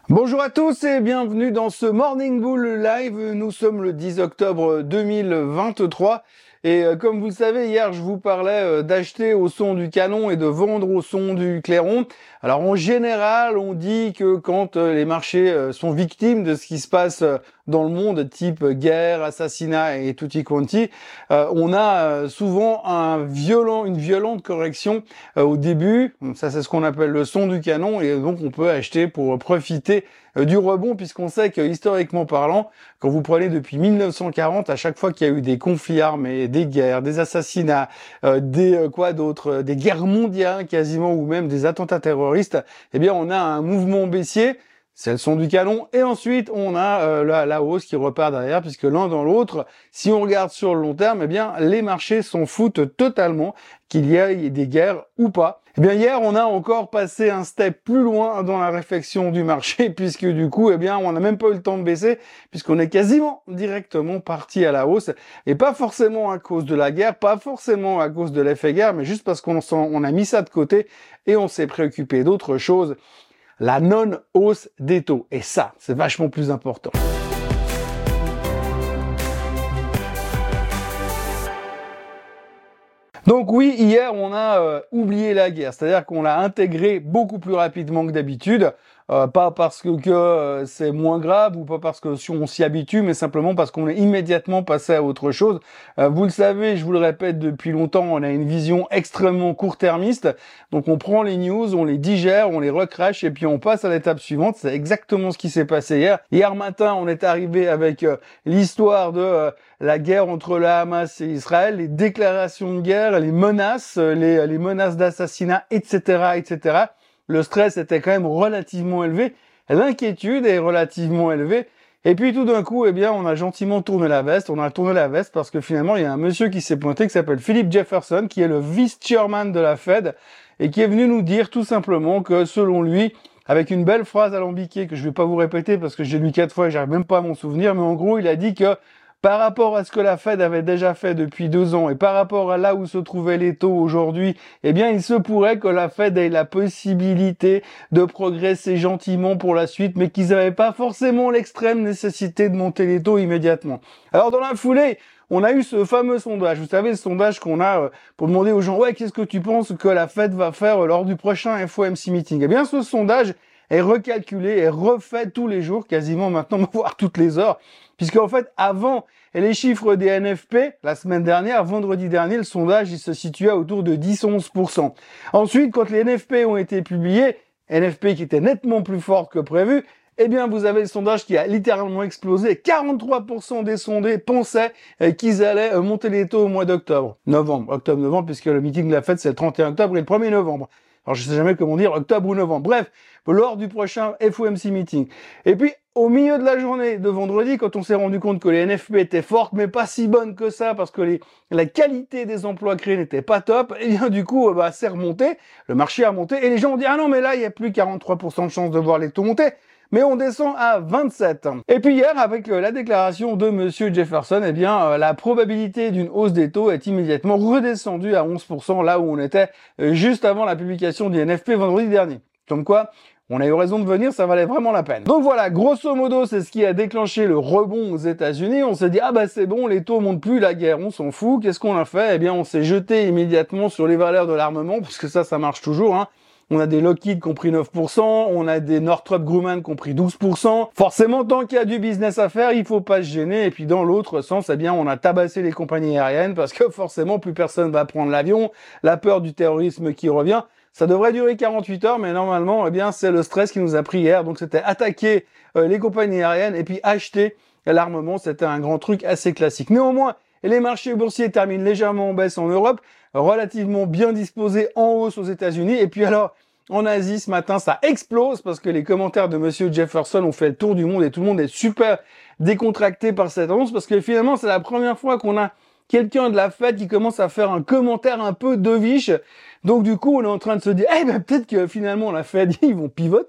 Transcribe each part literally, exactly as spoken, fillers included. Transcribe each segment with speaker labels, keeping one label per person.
Speaker 1: Bonjour à tous et bienvenue dans ce Morning Bull Live. Nous sommes le dix octobre deux mille vingt-trois et euh, comme vous le savez, hier je vous parlais euh, d'acheter au son du canon et de vendre au son du clairon. Alors en général, on dit que quand euh, les marchés euh, sont victimes de ce qui se passe euh, dans le monde, type guerre, assassinat et tutti quanti, euh, on a euh, souvent un violent, une violente correction euh, au début. Donc ça, c'est ce qu'on appelle le son du canon et donc on peut acheter pour profiter euh, du rebond, puisqu'on sait que historiquement parlant, quand vous prenez depuis mille neuf cent quarante, à chaque fois qu'il y a eu des conflits armés, des guerres, des assassinats, euh, des euh, quoi d'autre, des guerres mondiales quasiment, ou même des attentats terroristes, eh bien on a un mouvement baissier. C'est le son du canon, et ensuite on a euh, la, la hausse qui repart derrière, puisque l'un dans l'autre, si on regarde sur le long terme, eh bien les marchés s'en foutent totalement qu'il y ait des guerres ou pas. Eh bien hier, on a encore passé un step plus loin dans la réflexion du marché, puisque du coup, eh bien on n'a même pas eu le temps de baisser, puisqu'on est quasiment directement parti à la hausse, et pas forcément à cause de la guerre, pas forcément à cause de l'effet guerre, mais juste parce qu'on on a mis ça de côté et on s'est préoccupé d'autre chose. La non-hausse des taux. Et ça, c'est vachement plus important. Donc oui, hier, on a euh, oublié la guerre. C'est-à-dire qu'on l'a intégré beaucoup plus rapidement que d'habitude. Euh, pas parce que, que euh, c'est moins grave ou pas parce que si on s'y habitue, mais simplement parce qu'on est immédiatement passé à autre chose. Euh, vous le savez, je vous le répète depuis longtemps, on a une vision extrêmement court-termiste. Donc on prend les news, on les digère, on les recrache et puis on passe à l'étape suivante. C'est exactement ce qui s'est passé hier. Hier matin, on est arrivé avec euh, l'histoire de euh, la guerre entre le Hamas et Israël, les déclarations de guerre, les menaces, les, les menaces d'assassinat, et cetera, et cetera. Le stress était quand même relativement élevé, l'inquiétude est relativement élevée, et puis tout d'un coup, eh bien, on a gentiment tourné la veste. On a tourné la veste parce que finalement, il y a un monsieur qui s'est pointé qui s'appelle Philip Jefferson, qui est le vice-chairman de la Fed, et qui est venu nous dire tout simplement que selon lui, avec une belle phrase alambiquée que je vais pas vous répéter parce que j'ai lu quatre fois et j'arrive même pas à m'en souvenir, mais en gros, il a dit que par rapport à ce que la Fed avait déjà fait depuis deux ans et par rapport à là où se trouvaient les taux aujourd'hui, eh bien, il se pourrait que la Fed ait la possibilité de progresser gentiment pour la suite, mais qu'ils n'avaient pas forcément l'extrême nécessité de monter les taux immédiatement. Alors, dans la foulée, on a eu ce fameux sondage. Vous savez, ce sondage qu'on a euh, pour demander aux gens, ouais, qu'est-ce que tu penses que la Fed va faire lors du prochain F O M C meeting? Eh bien, ce sondage est recalculé, est refait tous les jours, quasiment maintenant, voire toutes les heures, puisque en fait, avant les chiffres des N F P, la semaine dernière, vendredi dernier, le sondage, il se situait autour de dix à onze pour cent. Ensuite, quand les N F P ont été publiés, N F P qui étaient nettement plus fortes que prévu, eh bien, vous avez le sondage qui a littéralement explosé. quarante-trois pour cent des sondés pensaient qu'ils allaient monter les taux au mois d'octobre. Novembre, octobre-novembre, puisque le meeting de la Fed, c'est le trente et un octobre et le premier novembre. Alors, je sais jamais comment dire, octobre ou novembre. Bref, lors du prochain F O M C meeting. Et puis, au milieu de la journée de vendredi, quand on s'est rendu compte que les N F P étaient fortes, mais pas si bonnes que ça, parce que les, la qualité des emplois créés n'était pas top, et bien, du coup, bah, c'est remonté. Le marché a monté, et les gens ont dit, ah non, mais là, il y a plus quarante-trois pour cent de chances de voir les taux monter. Mais on descend à vingt-sept. Et puis hier, avec la déclaration de Monsieur Jefferson, eh bien, la probabilité d'une hausse des taux est immédiatement redescendue à onze pour cent, là où on était juste avant la publication du N F P vendredi dernier. Comme quoi, on a eu raison de venir, ça valait vraiment la peine. Donc voilà, grosso modo, c'est ce qui a déclenché le rebond aux États-Unis. On s'est dit, ah bah c'est bon, les taux montent plus, la guerre, on s'en fout. Qu'est-ce qu'on a fait? Eh bien, on s'est jeté immédiatement sur les valeurs de l'armement, parce que ça, ça marche toujours, hein. On a des Lockheed qui ont pris neuf pour cent, on a des Northrop Grumman qui ont pris douze pour cent. Forcément, tant qu'il y a du business à faire, il faut pas se gêner. Et puis dans l'autre sens, eh bien, on a tabassé les compagnies aériennes parce que forcément, plus personne va prendre l'avion. La peur du terrorisme qui revient. Ça devrait durer quarante-huit heures, mais normalement, eh bien, c'est le stress qui nous a pris hier. Donc c'était attaquer euh, les compagnies aériennes et puis acheter l'armement. C'était un grand truc assez classique. Néanmoins, les marchés boursiers terminent légèrement en baisse en Europe, relativement bien disposés en hausse aux États-Unis. Et puis alors, en Asie, ce matin, ça explose parce que les commentaires de Monsieur Jefferson ont fait le tour du monde et tout le monde est super décontracté par cette annonce parce que finalement, c'est la première fois qu'on a quelqu'un de la Fed qui commence à faire un commentaire un peu dovish. Donc du coup, on est en train de se dire, eh ben peut-être que finalement la Fed, ils vont pivoter.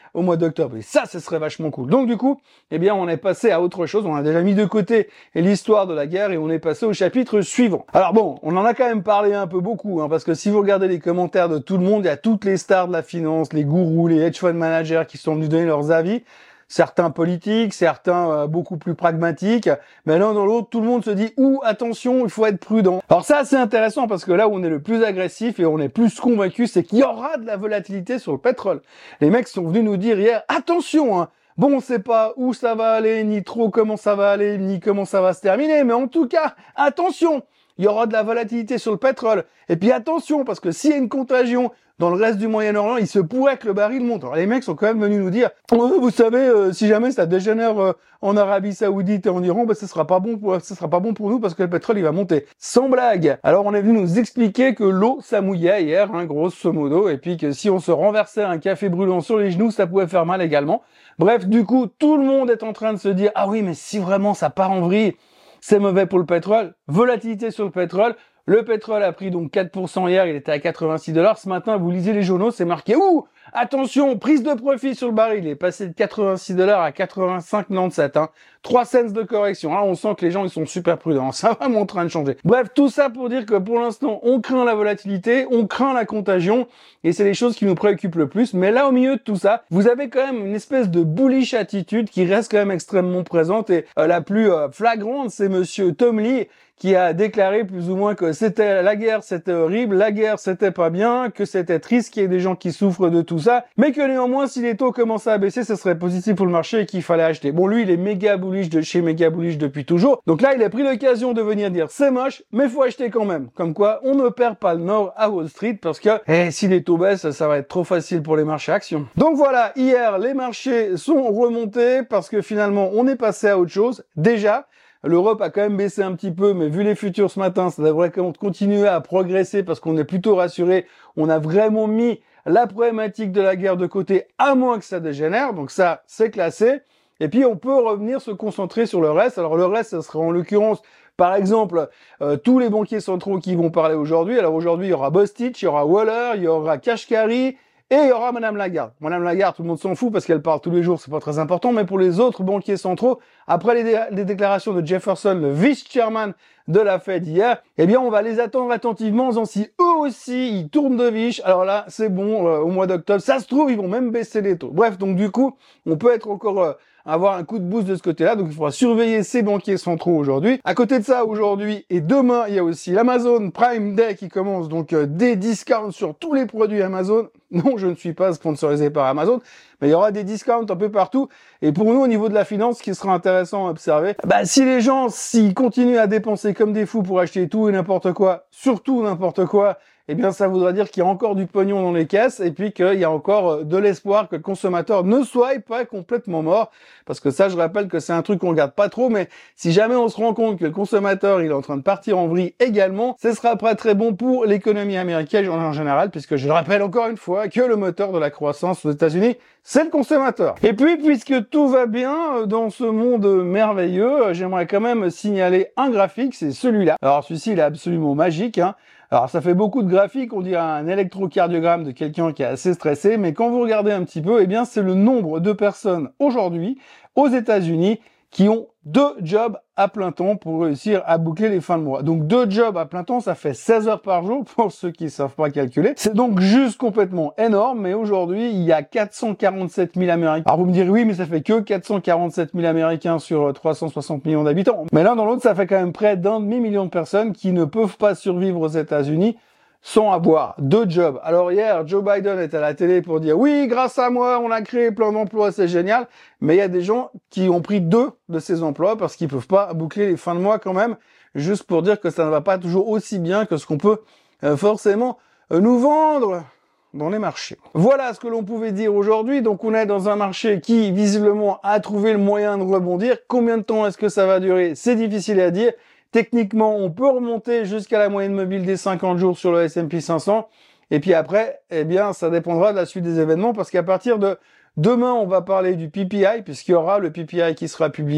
Speaker 1: au mois d'octobre. Et ça, ce serait vachement cool. Donc du coup, eh bien, on est passé à autre chose. On a déjà mis de côté l'histoire de la guerre et on est passé au chapitre suivant. Alors bon, on en a quand même parlé un peu beaucoup, hein, parce que si vous regardez les commentaires de tout le monde, il y a toutes les stars de la finance, les gourous, les hedge fund managers qui sont venus donner leurs avis. Certains politiques, certains euh, beaucoup plus pragmatiques, mais l'un dans l'autre, tout le monde se dit « Ouh, attention, il faut être prudent ». Alors ça, c'est intéressant parce que là où on est le plus agressif et on est plus convaincu, c'est qu'il y aura de la volatilité sur le pétrole. Les mecs sont venus nous dire hier « Attention, hein, bon, on sait pas où ça va aller, ni trop comment ça va aller, ni comment ça va se terminer, mais en tout cas, attention, il y aura de la volatilité sur le pétrole. Et puis attention, parce que s'il y a une contagion dans le reste du Moyen-Orient, il se pourrait que le baril monte. » Alors les mecs sont quand même venus nous dire oh, « Vous savez, euh, si jamais ça dégénère euh, en Arabie Saoudite et en Iran, ben, ce sera pas bon pour, ce sera pas bon pour nous parce que le pétrole il va monter. » Sans blague. Alors on est venu nous expliquer que l'eau ça mouillait hier, hein, grosso modo, et puis que si on se renversait un café brûlant sur les genoux, ça pouvait faire mal également. Bref, du coup, tout le monde est en train de se dire « Ah oui, mais si vraiment ça part en vrille, c'est mauvais pour le pétrole. » Volatilité sur le pétrole. Le pétrole a pris donc quatre pour cent hier, il était à quatre-vingt-six dollars. Ce matin, vous lisez les journaux, c'est marqué « Ouh, attention, prise de profit sur le baril. » Il est passé de quatre-vingt-six dollars à quatre-vingt-cinq virgule quatre-vingt-dix-sept. Hein. trois cents de correction. Là, on sent que les gens ils sont super prudents. Ça va vraiment en train de changer. Bref, tout ça pour dire que pour l'instant, on craint la volatilité, on craint la contagion, et c'est les choses qui nous préoccupent le plus. Mais là, au milieu de tout ça, vous avez quand même une espèce de bullish attitude qui reste quand même extrêmement présente. Et euh, la plus euh, flagrante, c'est monsieur Tom Lee, qui a déclaré plus ou moins que c'était la guerre, c'était horrible, la guerre, c'était pas bien, que c'était triste qu'il y ait des gens qui souffrent de tout ça, mais que néanmoins, si les taux commençaient à baisser, ce serait positif pour le marché et qu'il fallait acheter. Bon, lui, il est méga bullish de chez méga bullish depuis toujours. Donc là, il a pris l'occasion de venir dire c'est moche, mais faut acheter quand même. Comme quoi, on ne perd pas le nord à Wall Street parce que, eh, si les taux baissent, ça va être trop facile pour les marchés actions. Donc voilà, hier, les marchés sont remontés parce que finalement, on est passé à autre chose. Déjà, l'Europe a quand même baissé un petit peu, mais vu les futurs ce matin, ça devrait continuer à progresser parce qu'on est plutôt rassuré. On a vraiment mis la problématique de la guerre de côté, à moins que ça dégénère. Donc ça, c'est classé. Et puis, on peut revenir se concentrer sur le reste. Alors le reste, ça sera en l'occurrence, par exemple, euh, tous les banquiers centraux qui vont parler aujourd'hui. Alors aujourd'hui, il y aura Bostich, il y aura Waller, il y aura Kashkari, et il y aura Madame Lagarde. Madame Lagarde, tout le monde s'en fout parce qu'elle parle tous les jours, c'est pas très important, mais pour les autres banquiers centraux, après les, dé les déclarations de Jefferson, le vice-chairman de la Fed hier, eh bien, on va les attendre attentivement en disant si eux aussi, ils tournent de viche, alors là, c'est bon, euh, au mois d'octobre, ça se trouve, ils vont même baisser les taux. Bref, donc du coup, on peut être encore... Euh, avoir un coup de boost de ce côté-là, donc il faudra surveiller ces banquiers centraux aujourd'hui. À côté de ça, aujourd'hui et demain, il y a aussi l'Amazon Prime Day qui commence, donc euh, des discounts sur tous les produits Amazon. Non, je ne suis pas sponsorisé par Amazon, mais il y aura des discounts un peu partout. Et pour nous, au niveau de la finance, ce qui sera intéressant à observer, bah, si les gens, s'ils continuent à dépenser comme des fous pour acheter tout et n'importe quoi, surtout n'importe quoi, eh bien, ça voudra dire qu'il y a encore du pognon dans les caisses et puis qu'il y a encore de l'espoir que le consommateur ne soit pas complètement mort. Parce que ça, je rappelle que c'est un truc qu'on regarde pas trop, mais si jamais on se rend compte que le consommateur, il est en train de partir en vrille également, ce sera pas très bon pour l'économie américaine en général, puisque je le rappelle encore une fois que le moteur de la croissance aux États-Unis, c'est le consommateur. Et puis, puisque tout va bien dans ce monde merveilleux, j'aimerais quand même signaler un graphique, c'est celui-là. Alors, celui-ci, il est absolument magique, hein. Alors, ça fait beaucoup de graphiques, on dirait un électrocardiogramme de quelqu'un qui est assez stressé, mais quand vous regardez un petit peu, eh bien, c'est le nombre de personnes aujourd'hui, aux États-Unis, qui ont deux jobs à plein temps pour réussir à boucler les fins de mois. Donc, deux jobs à plein temps, ça fait seize heures par jour, pour ceux qui ne savent pas calculer. C'est donc juste complètement énorme, mais aujourd'hui, il y a quatre cent quarante-sept mille Américains. Alors, vous me direz, oui, mais ça fait que quatre cent quarante-sept mille Américains sur trois cent soixante millions d'habitants. Mais l'un dans l'autre, ça fait quand même près d'un demi-million de personnes qui ne peuvent pas survivre aux États-Unis sans avoir deux jobs. Alors hier, Joe Biden est à la télé pour dire « Oui, grâce à moi, on a créé plein d'emplois, c'est génial ». Mais il y a des gens qui ont pris deux de ces emplois parce qu'ils peuvent pas boucler les fins de mois quand même, juste pour dire que ça ne va pas toujours aussi bien que ce qu'on peut euh, forcément euh, nous vendre dans les marchés. Voilà ce que l'on pouvait dire aujourd'hui. Donc on est dans un marché qui visiblement a trouvé le moyen de rebondir. Combien de temps est-ce que ça va durer? C'est difficile à dire. Techniquement, on peut remonter jusqu'à la moyenne mobile des cinquante jours sur le S and P cinq cents. Et puis après, eh bien, ça dépendra de la suite des événements parce qu'à partir de demain, on va parler du P P I puisqu'il y aura le P P I qui sera publié.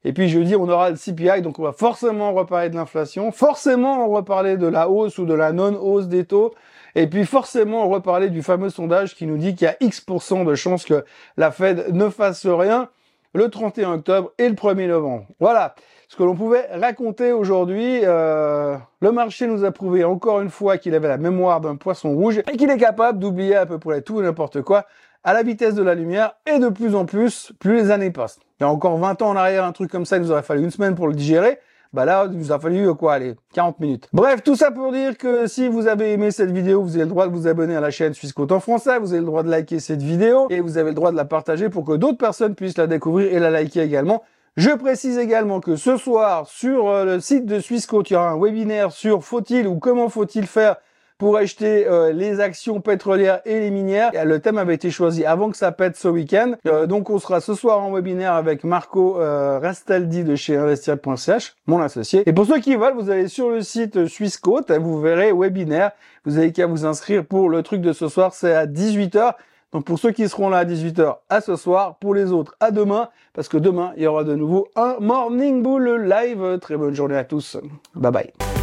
Speaker 1: Et puis jeudi, on aura le C P I, donc on va forcément reparler de l'inflation, forcément reparler de la hausse ou de la non-hausse des taux, et puis forcément reparler du fameux sondage qui nous dit qu'il y a X pour cent de chances que la Fed ne fasse rien le trente et un octobre et le premier novembre. Voilà ce que l'on pouvait raconter aujourd'hui. Euh, le marché nous a prouvé encore une fois qu'il avait la mémoire d'un poisson rouge et qu'il est capable d'oublier à peu près tout et n'importe quoi à la vitesse de la lumière et de plus en plus, plus les années passent. Il y a encore vingt ans en arrière, un truc comme ça, il nous aurait fallu une semaine pour le digérer. Bah là, il nous a fallu, quoi, allez, quarante minutes. Bref, tout ça pour dire que si vous avez aimé cette vidéo, vous avez le droit de vous abonner à la chaîne Swissquote en français, vous avez le droit de liker cette vidéo, et vous avez le droit de la partager pour que d'autres personnes puissent la découvrir et la liker également. Je précise également que ce soir, sur le site de Swissquote, il y aura un webinaire sur faut-il ou comment faut-il faire pour acheter euh, les actions pétrolières et les minières. Le thème avait été choisi avant que ça pète ce week-end. Euh, donc on sera ce soir en webinaire avec Marco euh, Rastaldi de chez investir point c h, mon associé. Et pour ceux qui veulent, vous allez sur le site Swissquote, vous verrez webinaire. Vous avez qu'à vous inscrire pour le truc de ce soir, c'est à dix-huit heures. Donc pour ceux qui seront là à dix-huit heures, à ce soir. Pour les autres, à demain. Parce que demain, il y aura de nouveau un Morning Bull live. Très bonne journée à tous. Bye bye.